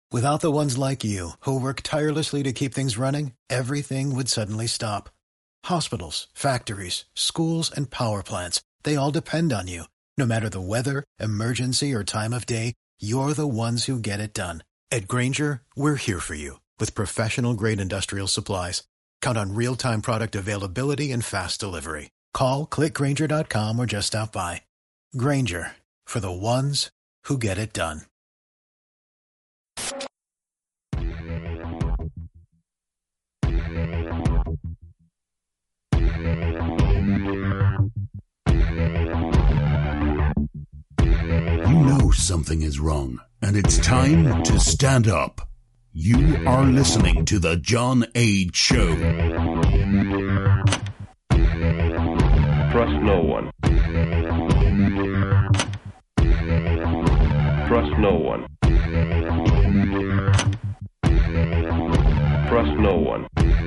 Without the ones like you, who work tirelessly to keep things running, everything would suddenly stop. Hospitals, factories, schools, and power plants, they all depend on you. No matter the weather, emergency, or time of day, you're the ones who get it done. At Grainger, we're here for you with professional-grade industrial supplies. Count on real-time product availability and fast delivery. Call, click Grainger.com, or just stop by. Grainger, for the ones who get it done. You know something is wrong, and it's time to stand up. You are listening to The John Age Show. Trust no one. Trust no one. Trust no one.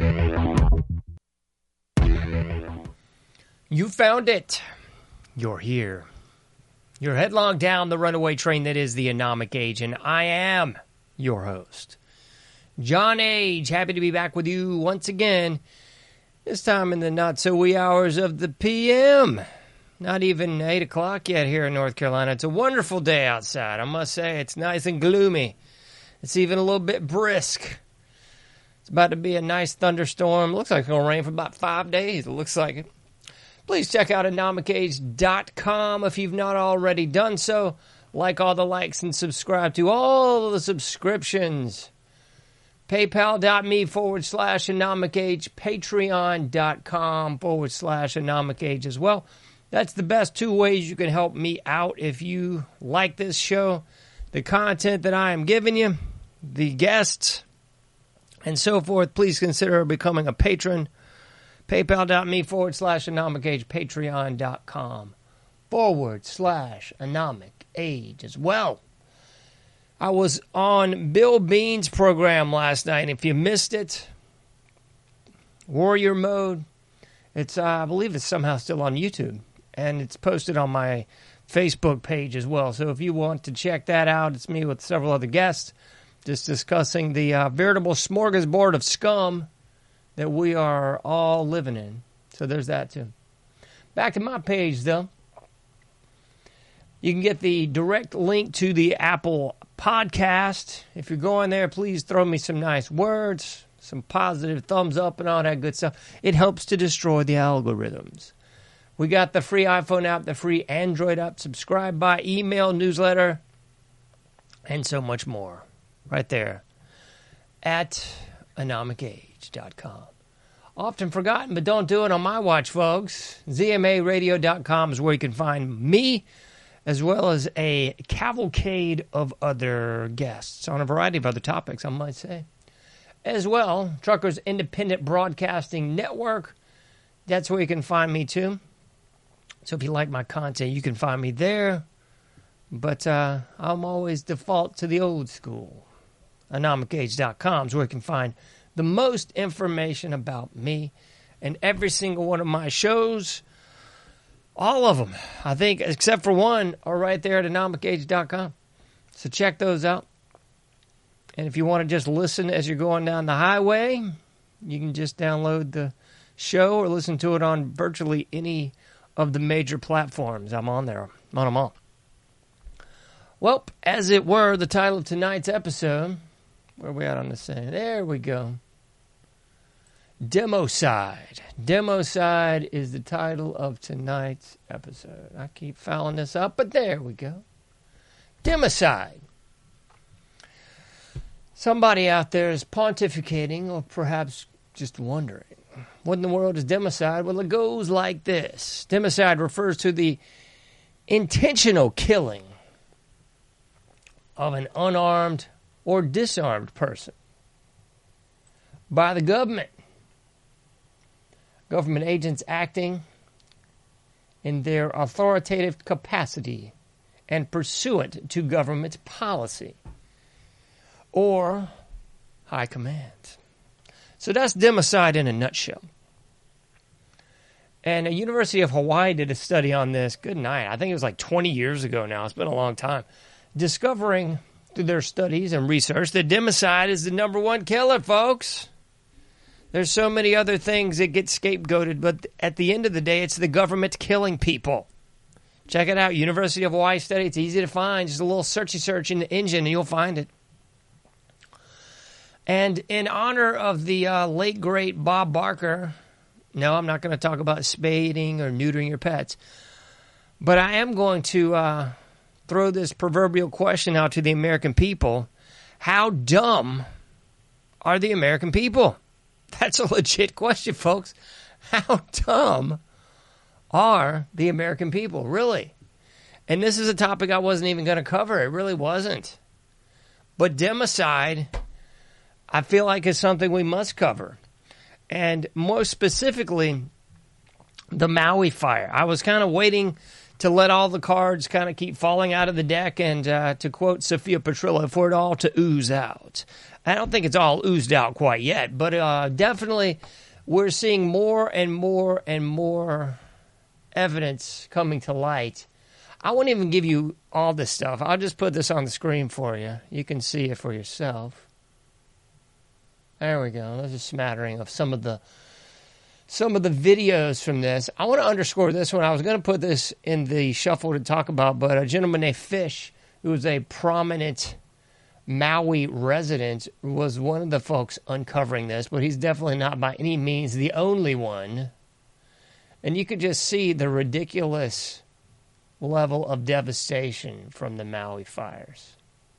You found it. You're here. You're headlong down the runaway train that is the Anomic Age, and I am your host, John Age. Happy to be back with you once again, this time in the not-so-wee hours of the p.m. Not even 8 o'clock yet here in North Carolina. It's a wonderful day outside, I must say. It's nice and gloomy. It's even a little bit brisk. It's about to be a nice thunderstorm. Looks like it's going to rain for about 5 days. It looks like it. Please check out anomicage.com if you've not already done so. Like all the likes and subscribe to all the subscriptions. PayPal.me/anomicage. Patreon.com/anomicage as well. That's the best two ways you can help me out if you like this show, the content that I am giving you, the guests, and so forth. Please consider becoming a patron. PayPal.me/anomicage. Patreon.com/anomicage as well. I was on Bill Bean's program last night. If you missed it, Warrior Mode, it's I believe it's somehow still on YouTube, and it's posted on my Facebook page as well. So if you want to check that out, it's me with several other guests just discussing the veritable smorgasbord of scum that we are all living in. So there's that too. Back to my page, though. You can get the direct link to the Apple podcast. If you're going there, please throw me some nice words, some positive thumbs up and all that good stuff. It helps to destroy the algorithms. We got the free iPhone app, the free Android app. Subscribe by email, newsletter, and so much more. Right there at anomicage.com. Often forgotten, but don't do it on my watch, folks. ZMAradio.com is where you can find me, as well as a cavalcade of other guests on a variety of other topics, I might say. As well, Truckers Independent Broadcasting Network, that's where you can find me too. So if you like my content, you can find me there. But I'm always default to the old school. anomicage.com is where you can find the most information about me and every single one of my shows. All of them, I think, except for one, are right there at anomicage.com. So check those out. And if you want to just listen as you're going down the highway, you can just download the show or listen to it on virtually any of the major platforms. I'm on there. I'm on them all. Well, as it were, the title of tonight's episode, where are we at on this thing? There we go. Democide. Democide is the title of tonight's episode. I keep fouling this up, but there we go. Democide. Somebody out there is pontificating, or perhaps just wondering, what in the world is democide? Well, it goes like this. Democide refers to the intentional killing of an unarmed or disarmed person by the government. Government agents acting in their authoritative capacity and pursuant to government policy or high command. So that's democide in a nutshell. And the University of Hawaii did a study on this, good night, I think it was like 20 years ago now, it's been a long time, discovering through their studies and research that democide is the number one killer, folks. There's so many other things that get scapegoated, but at the end of the day, it's the government killing people. Check it out, University of Hawaii study. It's easy to find. Just a little search in the engine, and you'll find it. And in honor of the late, great Bob Barker, no, I'm not going to talk about spading or neutering your pets, but I am going to throw this proverbial question out to the American people. How dumb are the American people? That's a legit question, folks. How dumb are the American people, really? And this is a topic I wasn't even going to cover. It really wasn't. But democide, I feel like, is something we must cover. And more specifically, the Maui fire. I was kind of waiting to let all the cards kind of keep falling out of the deck and, to quote Sophia Petrillo, for it all to ooze out. I don't think it's all oozed out quite yet, but definitely we're seeing more and more and more evidence coming to light. I won't even give you all this stuff. I'll just put this on the screen for you. You can see it for yourself. There we go. There's a smattering of some of the videos from this. I want to underscore this one. I was going to put this in the shuffle to talk about, but a gentleman named Fish, who was a prominent Maui resident, was one of the folks uncovering this, but he's definitely not by any means the only one. And you could just see the ridiculous level of devastation from the Maui fires.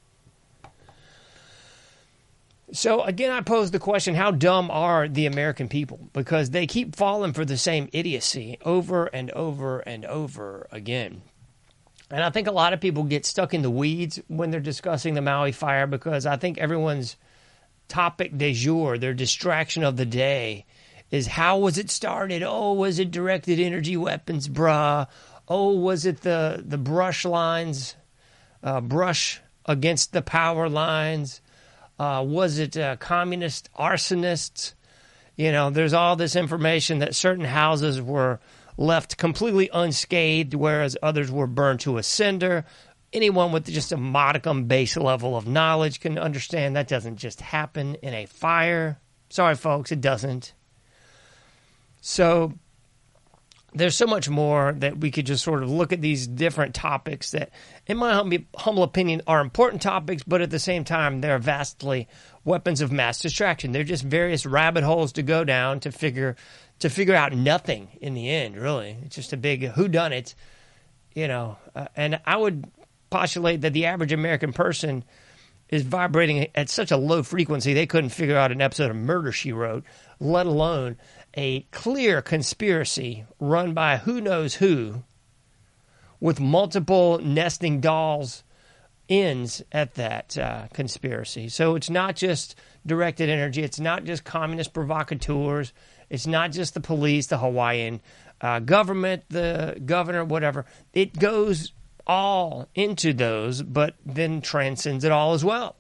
So, again, I pose the question, how dumb are the American people? Because they keep falling for the same idiocy over and over and over again. And I think a lot of people get stuck in the weeds when they're discussing the Maui fire, because I think everyone's topic du jour, their distraction of the day, is how was it started? Oh, was it directed energy weapons, bruh? Oh, was it the brush lines, brush against the power lines? Was it communist arsonists? You know, there's all this information that certain houses were left completely unscathed, whereas others were burned to a cinder. Anyone with just a modicum base level of knowledge can understand that doesn't just happen in a fire. Sorry, folks, it doesn't. So there's so much more that we could just sort of look at these different topics that, in my humble opinion, are important topics, but at the same time, they're vastly weapons of mass distraction. They're just various rabbit holes to go down to figure out nothing in the end, really. It's just a big whodunit, you know. And I would postulate that the average American person is vibrating at such a low frequency they couldn't figure out an episode of Murder, She Wrote, let alone a clear conspiracy run by who knows who with multiple nesting dolls ends at that conspiracy. So it's not just directed energy. It's not just communist provocateurs. It's not just the police, the Hawaiian government, the governor, whatever. It goes all into those, but then transcends it all as well.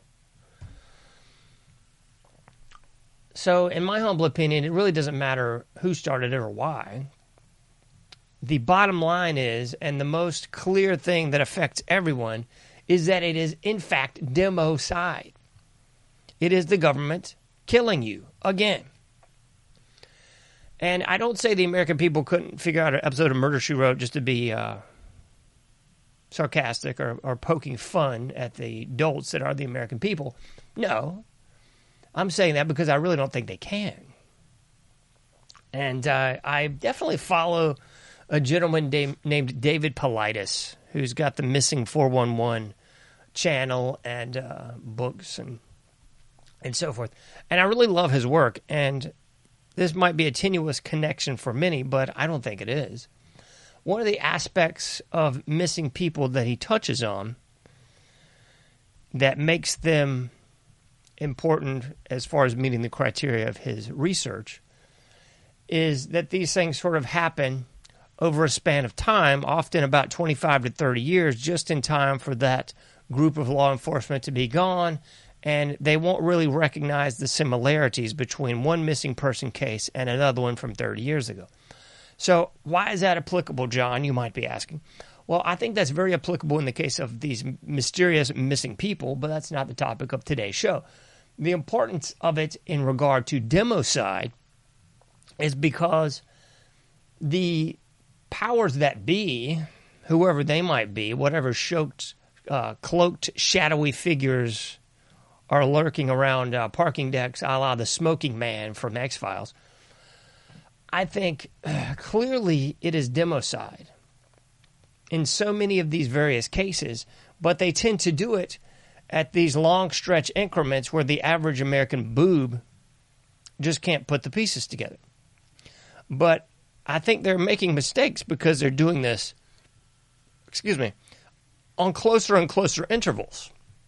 So, in my humble opinion, it really doesn't matter who started it or why. The bottom line is, and the most clear thing that affects everyone, is that it is, in fact, democide. It is the government killing you again. And I don't say the American people couldn't figure out an episode of Murder, She Wrote just to be sarcastic or poking fun at the dolts that are the American people. No. I'm saying that because I really don't think they can. And I definitely follow a gentleman named David Paulides, who's got the Missing 411 channel and books and so forth. And I really love his work. And this might be a tenuous connection for many, but I don't think it is. One of the aspects of missing people that he touches on that makes them important as far as meeting the criteria of his research is that these things sort of happen over a span of time, often about 25 to 30 years, just in time for that group of law enforcement to be gone, and they won't really recognize the similarities between one missing person case and another one from 30 years ago. So why is that applicable, John, you might be asking? Well, I think that's very applicable in the case of these mysterious missing people, but that's not the topic of today's show. The importance of it in regard to democide is because the powers that be, whoever they might be, whatever cloaked, shadowy figures are lurking around parking decks a la the smoking man from X-Files, I think clearly it is democide in so many of these various cases, but they tend to do it at these long stretch increments where the average American boob just can't put the pieces together. But I think they're making mistakes because they're doing this, on closer and closer intervals.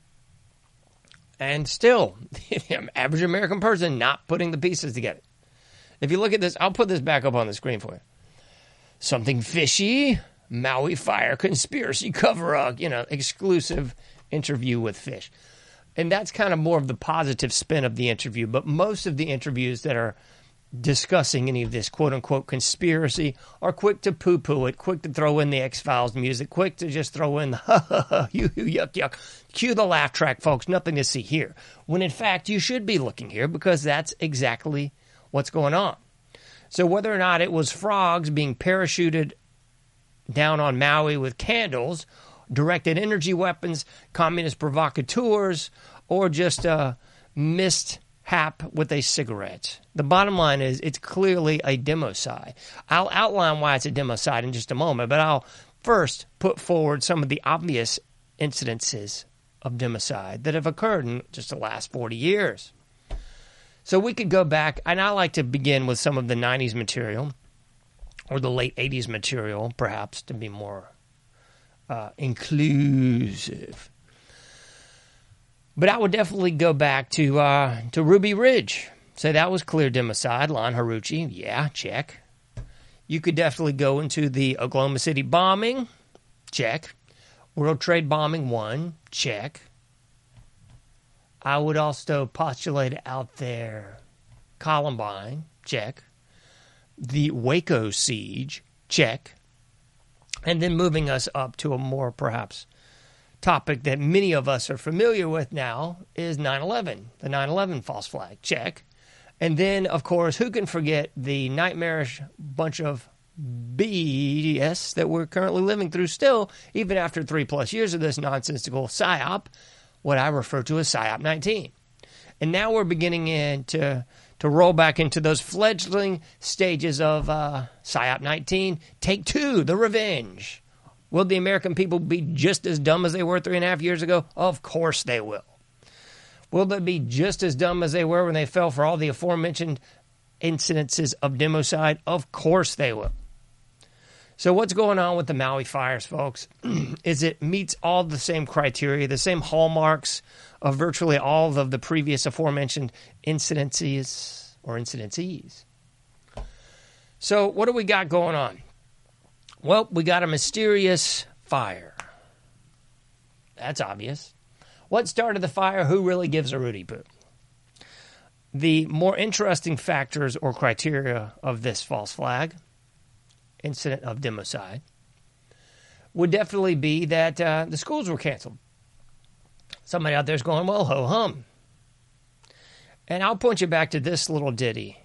And still, the average American person not putting the pieces together. If you look at this, I'll put this back up on the screen for you. Something fishy, Maui fire conspiracy cover-up, exclusive interview with Fish. And that's kind of more of the positive spin of the interview. But most of the interviews that are discussing any of this quote-unquote conspiracy are quick to poo-poo it, quick to throw in the X-Files music, quick to just throw in the ha-ha-ha, yuck, yuck. Cue the laugh track, folks. Nothing to see here. When in fact, you should be looking here because that's exactly what's going on. So whether or not it was frogs being parachuted down on Maui with candles, directed energy weapons, communist provocateurs, or just a mishap with a cigarette. The bottom line is it's clearly a democide. I'll outline why it's a democide in just a moment, but I'll first put forward some of the obvious incidences of democide that have occurred in just the last 40 years. So we could go back, and I like to begin with some of the 90s material, or the late 80s material, perhaps, to be more inclusive. But I would definitely go back to Ruby Ridge. Say that was clear democide. Lon Haruchi, yeah, check. You could definitely go into the Oklahoma City bombing, check. World Trade Bombing 1, check. I would also postulate out there Columbine, check. The Waco siege, check. And then moving us up to a more perhaps topic that many of us are familiar with now is 9/11, the 9/11 false flag, check. And then, of course, who can forget the nightmarish bunch of BS that we're currently living through still, even after 3+ years of this nonsensical PSYOP, what I refer to as PSYOP 19. And now we're beginning to roll back into those fledgling stages of PSYOP 19, Take 2, The Revenge. Will the American people be just as dumb as they were 3.5 years ago? Of course they will. Will they be just as dumb as they were when they fell for all the aforementioned incidences of democide? Of course they will. So what's going on with the Maui fires, folks, is it meets all the same criteria, the same hallmarks of virtually all of the previous aforementioned incidences or incidences. So what do we got going on? Well, we got a mysterious fire. That's obvious. What started the fire? Who really gives a Rudy poo? The more interesting factors or criteria of this false flag incident of democide would definitely be that the schools were canceled. Somebody out there's going, well, ho-hum. And I'll point you back to this little ditty.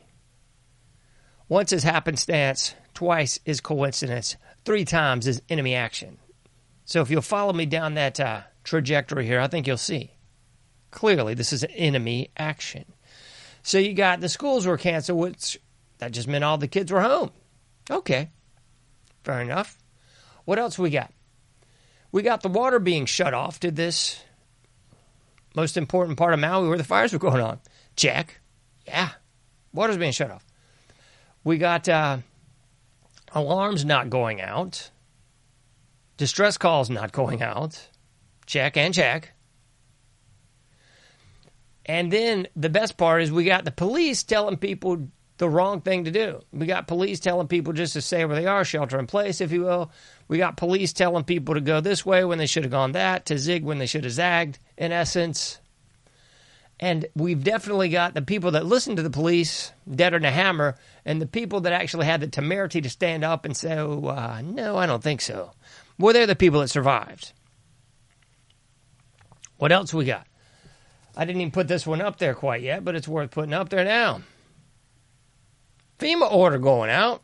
Once is happenstance, twice is coincidence, 3 times is enemy action. So if you'll follow me down that trajectory here, I think you'll see. Clearly, this is an enemy action. So you got the schools were canceled, which that just meant all the kids were home. Okay, fair enough. What else we got? We got the water being shut off to this most important part of Maui where the fires were going on. Check. Yeah, water's being shut off. We got alarms not going out. Distress calls not going out. Check and check. And then the best part is we got the police telling people the wrong thing to do. We got police telling people just to stay where they are, shelter in place, if you will. We got police telling people to go this way when they should have gone that, to zig when they should have zagged, in essence. And we've definitely got the people that listen to the police, dead on the hammer, and the people that actually had the temerity to stand up and say, no, I don't think so. Well, they're the people that survived. What else we got? I didn't even put this one up there quite yet, but it's worth putting up there now. FEMA order going out.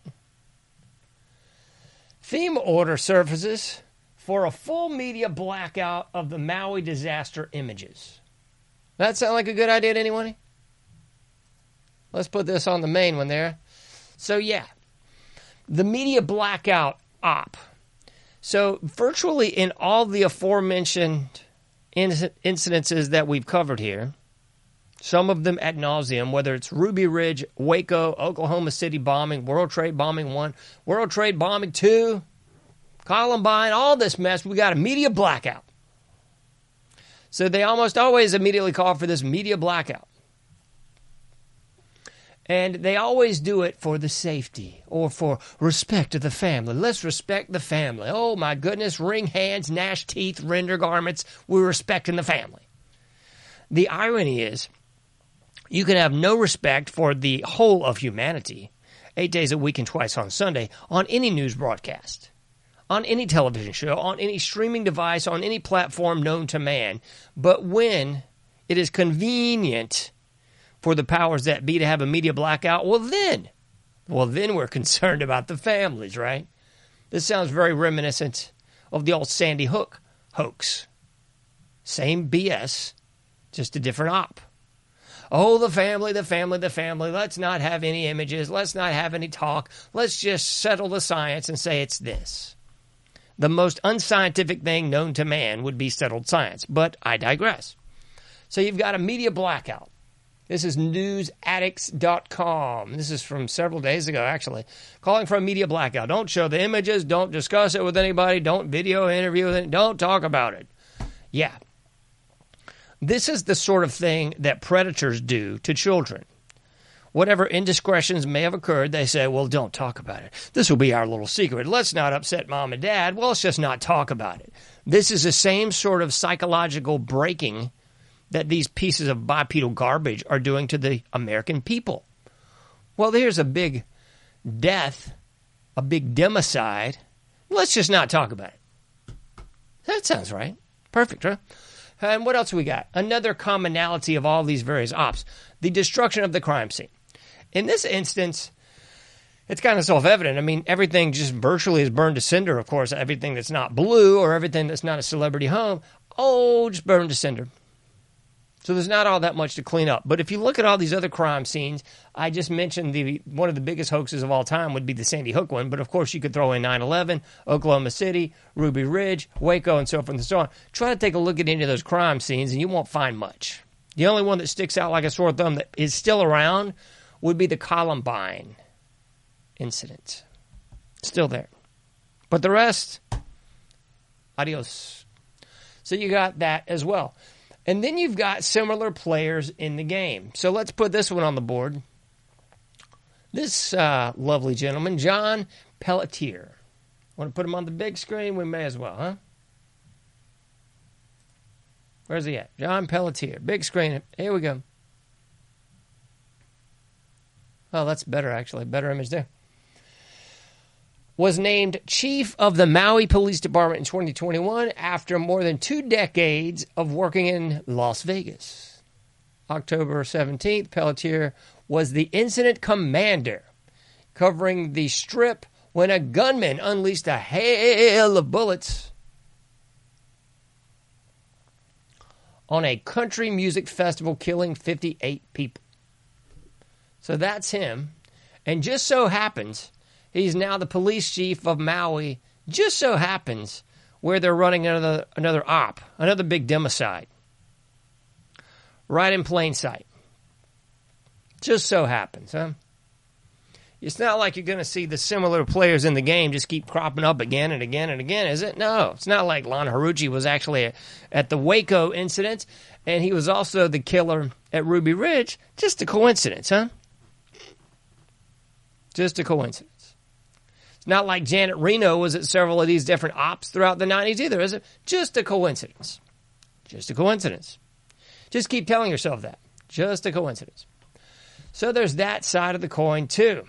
FEMA order surfaces for a full media blackout of the Maui disaster images. That sound like a good idea to anyone? Let's put this on the main one there. So, yeah, the media blackout op. So, virtually in all the aforementioned incidences that we've covered here, some of them ad nauseum, whether it's Ruby Ridge, Waco, Oklahoma City bombing, World Trade Bombing 1, World Trade Bombing 2, Columbine, all this mess, we got a media blackout. So they almost always immediately call for this media blackout. And they always do it for the safety or for respect of the family. Let's respect the family. Oh, my goodness, wring hands, gnash teeth, render garments. We're respecting the family. The irony is, you can have no respect for the whole of humanity, 8 days a week and twice on Sunday, on any news broadcast, on any television show, on any streaming device, on any platform known to man. But when it is convenient for the powers that be to have a media blackout, well then we're concerned about the families, right? This sounds very reminiscent of the old Sandy Hook hoax. Same BS, just a different op. Oh, the family, the family, the family. Let's not have any images. Let's not have any talk. Let's just settle the science and say it's this. The most unscientific thing known to man would be settled science, but I digress. So you've got a media blackout. This is newsaddicts.com. This is from several days ago, actually. Calling for a media blackout. Don't show the images. Don't discuss it with anybody. Don't video interview it. Don't talk about it. Yeah. This is the sort of thing that predators do to children. Whatever indiscretions may have occurred, they say, well, don't talk about it. This will be our little secret. Let's not upset mom and dad. Well, let's just not talk about it. This is the same sort of psychological breaking that these pieces of bipedal garbage are doing to the American people. Well, here's a big death, a big democide. Let's just not talk about it. That sounds right. Perfect, right? And what else we got? Another commonality of all these various ops, the destruction of the crime scene. In this instance, it's kind of self-evident. I mean, everything just virtually is burned to cinder, of course. Everything that's not blue or everything that's not a celebrity home, just burned to cinder. So there's not all that much to clean up. But if you look at all these other crime scenes, I just mentioned one of the biggest hoaxes of all time would be the Sandy Hook one. But, of course, you could throw in 9/11, Oklahoma City, Ruby Ridge, Waco, and so forth and so on. Try to take a look at any of those crime scenes, and you won't find much. The only one that sticks out like a sore thumb that is still around would be the Columbine incident. Still there. But the rest, adios. So you got that as well. And then you've got similar players in the game. So let's put this one on the board. This lovely gentleman, John Pelletier. Want to put him on the big screen? We may as well, huh? Where's he at? John Pelletier. Big screen. Here we go. Oh, that's better, actually. Better image there. Was named chief of the Maui Police Department in 2021 after more than 2 decades of working in Las Vegas. October 17th, Pelletier was the incident commander covering the Strip when a gunman unleashed a hail of bullets on a country music festival, killing 58 people. So that's him. And just so happens, he's now the police chief of Maui. Just so happens where they're running another op, another big democide. Right in plain sight. Just so happens, huh? It's not like you're going to see the similar players in the game just keep cropping up again and again and again, is it? No, it's not like Lon Haruchi was actually at the Waco incident, and he was also the killer at Ruby Ridge. Just a coincidence, huh? Just a coincidence. It's not like Janet Reno was at several of these different ops throughout the 90s either, is it? Just a coincidence. Just a coincidence. Just keep telling yourself that. Just a coincidence. So there's that side of the coin, too.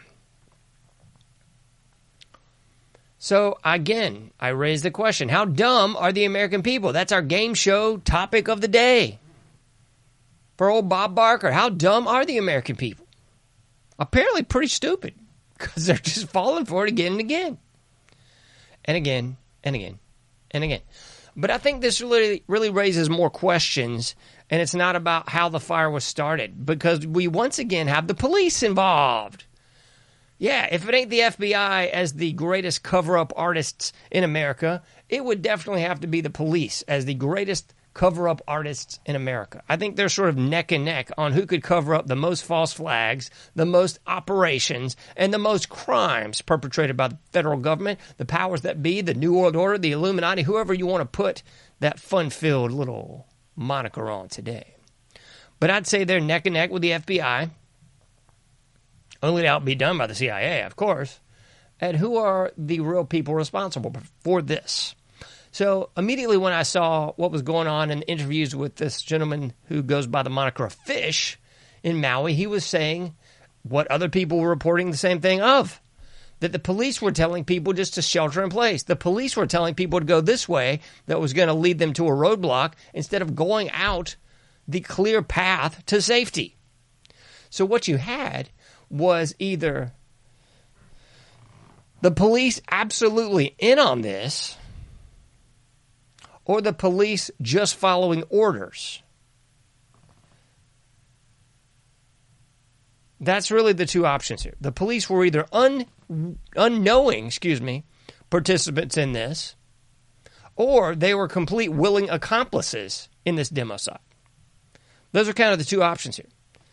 So, again, I raise the question, how dumb are the American people? That's our game show topic of the day. For old Bob Barker, how dumb are the American people? Apparently pretty stupid, because they're just falling for it again and again. And again, and again, and again. But I think this really raises more questions, and it's not about how the fire was started, because we once again have the police involved. Yeah, if it ain't the FBI as the greatest cover-up artists in America, it would definitely have to be the police as the greatest cover-up artists in America. I think they're sort of neck and neck on who could cover up the most false flags, the most operations, and the most crimes perpetrated by the federal government, the powers that be, the New World Order, the Illuminati, whoever you want to put that fun-filled little moniker on today. But I'd say they're neck and neck with the FBI, only to outbe done by the CIA, of course. And who are the real people responsible for this? So immediately when I saw what was going on in interviews with this gentleman who goes by the moniker of Fish in Maui, he was saying what other people were reporting the same thing of, that the police were telling people just to shelter in place. The police were telling people to go this way that was going to lead them to a roadblock instead of going out the clear path to safety. So what you had was either the police absolutely in on this, or the police just following orders. That's really the two options here. The police were either unknowing participants in this, or they were complete willing accomplices in this democide. Those are kind of the two options here.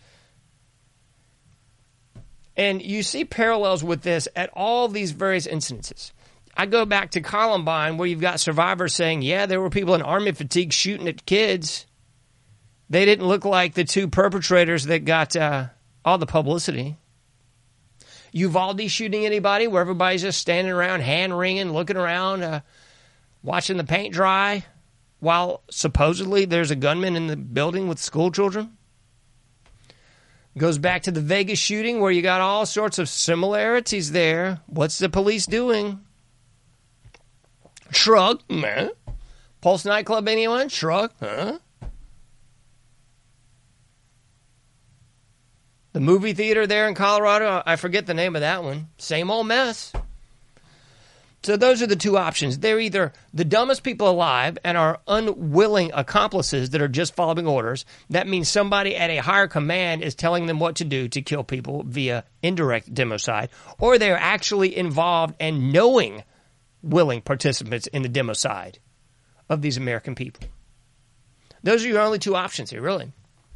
And you see parallels with this at all these various incidences. I go back to Columbine, where you've got survivors saying, yeah, there were people in army fatigue shooting at kids. They didn't look like the two perpetrators that got all the publicity. Uvalde shooting anybody, where everybody's just standing around, hand-wringing, looking around, watching the paint dry, while supposedly there's a gunman in the building with school children. Goes back to the Vegas shooting, where you got all sorts of similarities there. What's the police doing? Shrug. Meh. Pulse nightclub, anyone? Shrug. Huh? The movie theater there in Colorado, I forget the name of that one. Same old mess. So those are the two options. They're either the dumbest people alive and are unwilling accomplices that are just following orders. That means somebody at a higher command is telling them what to do to kill people via indirect democide, or they're actually involved and knowing willing participants in the democide of these American people. Those are your only two options here, really.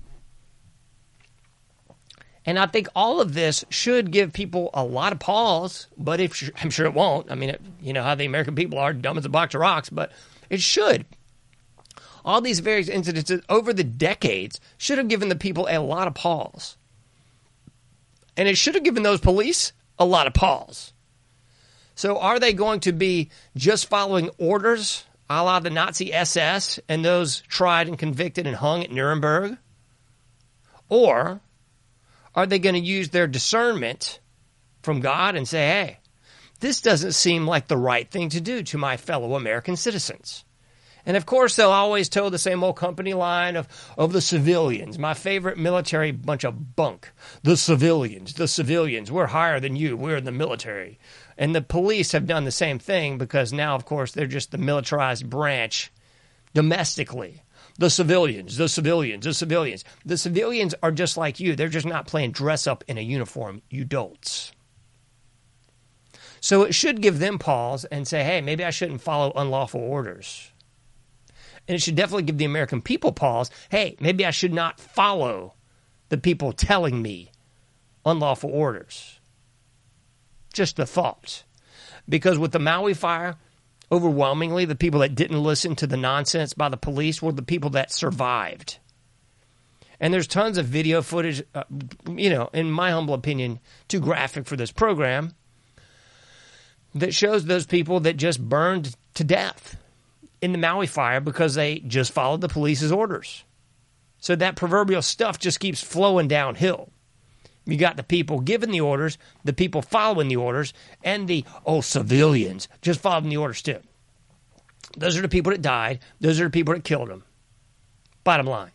And I think all of this should give people a lot of pause, but I'm sure it won't. I mean, you know how the American people are, dumb as a box of rocks, but it should. All these various incidences over the decades should have given the people a lot of pause. And it should have given those police a lot of pause. So are they going to be just following orders, a la the Nazi SS and those tried and convicted and hung at Nuremberg? Or are they going to use their discernment from God and say, hey, this doesn't seem like the right thing to do to my fellow American citizens? And of course, they'll always toe the same old company line of the civilians. My favorite military bunch of bunk. The civilians, we're higher than you. We're in the military. And the police have done the same thing, because now, of course, they're just the militarized branch domestically. The civilians. The civilians are just like you. They're just not playing dress up in a uniform, you dolts. So it should give them pause and say, hey, maybe I shouldn't follow unlawful orders. And it should definitely give the American people pause. Hey, maybe I should not follow the people telling me unlawful orders. Just a thought. Because with the Maui fire, overwhelmingly, the people that didn't listen to the nonsense by the police were the people that survived. And there's tons of video footage, in my humble opinion, too graphic for this program, that shows those people that just burned to death in the Maui fire because they just followed the police's orders. So that proverbial stuff just keeps flowing downhill. You got the people giving the orders, the people following the orders, and the, civilians just following the orders too. Those are the people that died. Those are the people that killed them. Bottom line.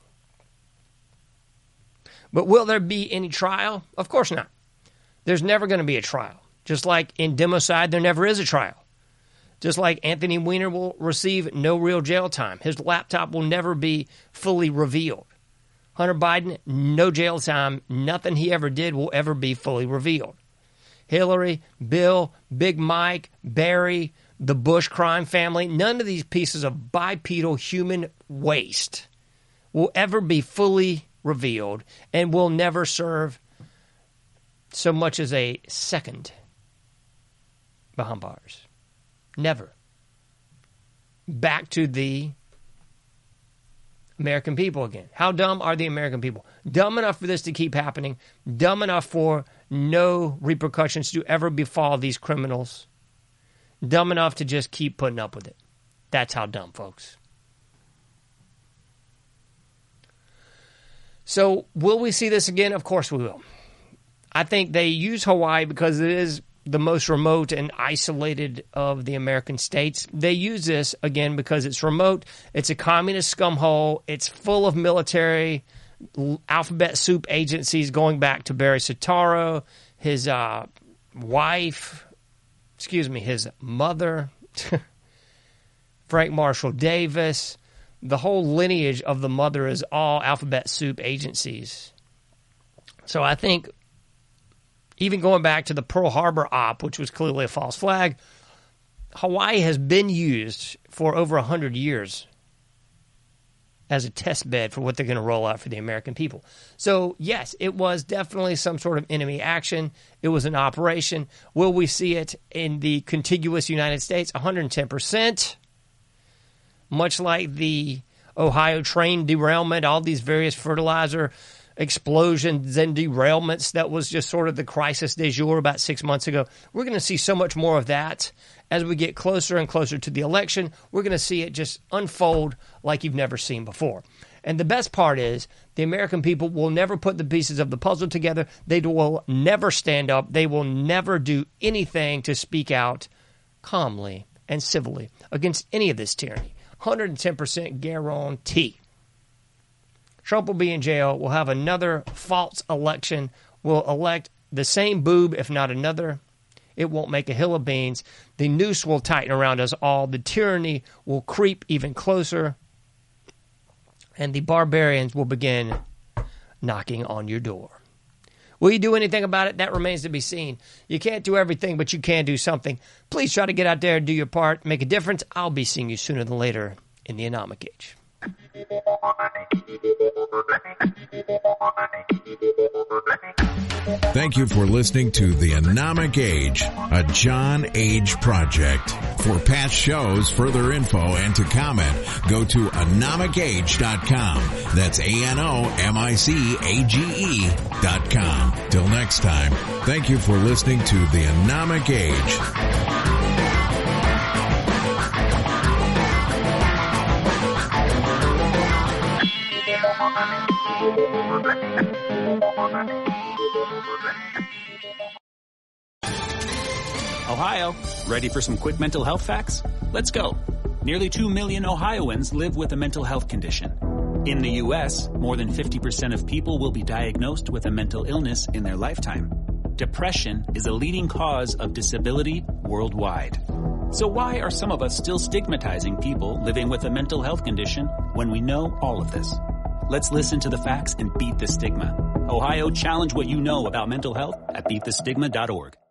But will there be any trial? Of course not. There's never going to be a trial. Just like in democide, there never is a trial. Just like Anthony Weiner will receive no real jail time. His laptop will never be fully revealed. Hunter Biden, no jail time. Nothing he ever did will ever be fully revealed. Hillary, Bill, Big Mike, Barry, the Bush crime family, none of these pieces of bipedal human waste will ever be fully revealed and will never serve so much as a second behind bars. Never. Back to the American people again. How dumb are the American people? Dumb enough for this to keep happening. Dumb enough for no repercussions to ever befall these criminals. Dumb enough to just keep putting up with it. That's how dumb, folks. So, will we see this again? Of course we will. I think they use Hawaii because it is the most remote and isolated of the American states. They use this, again, because it's remote. It's a communist scumhole. It's full of military alphabet soup agencies going back to Barry Soetoro, his his mother, Frank Marshall Davis. The whole lineage of the mother is all alphabet soup agencies. So I think even going back to the Pearl Harbor op, which was clearly a false flag, Hawaii has been used for over 100 years as a test bed for what they're going to roll out for the American people. So, yes, it was definitely some sort of enemy action. It was an operation. Will we see it in the contiguous United States? 110%. Much like the Ohio train derailment, all these various fertilizer explosions and derailments, that was just sort of the crisis du jour about 6 months ago. We're going to see so much more of that as we get closer and closer to the election. We're going to see it just unfold like you've never seen before. And the best part is the American people will never put the pieces of the puzzle together. They will never stand up. They will never do anything to speak out calmly and civilly against any of this tyranny. 110% guarantee. Trump will be in jail. We'll have another false election. We'll elect the same boob, if not another. It won't make a hill of beans. The noose will tighten around us all. The tyranny will creep even closer. And the barbarians will begin knocking on your door. Will you do anything about it? That remains to be seen. You can't do everything, but you can do something. Please try to get out there and do your part. Make a difference. I'll be seeing you sooner than later in the Anomic Age. Thank you for listening to The Anomic Age, a John Age project. For past shows, further info, and to comment, go to anomicage.com. That's ANOMICAGE.com. Till next time, thank you for listening to The Anomic Age. Ohio, ready for some quick mental health facts? Let's go. Nearly 2 million Ohioans live with a mental health condition. In the U.S., more than 50% of people will be diagnosed with a mental illness in their lifetime. Depression is a leading cause of disability worldwide. So why are some of us still stigmatizing people living with a mental health condition when we know all of this? Let's listen to the facts and beat the stigma. Ohio, challenge what you know about mental health at beatthestigma.org.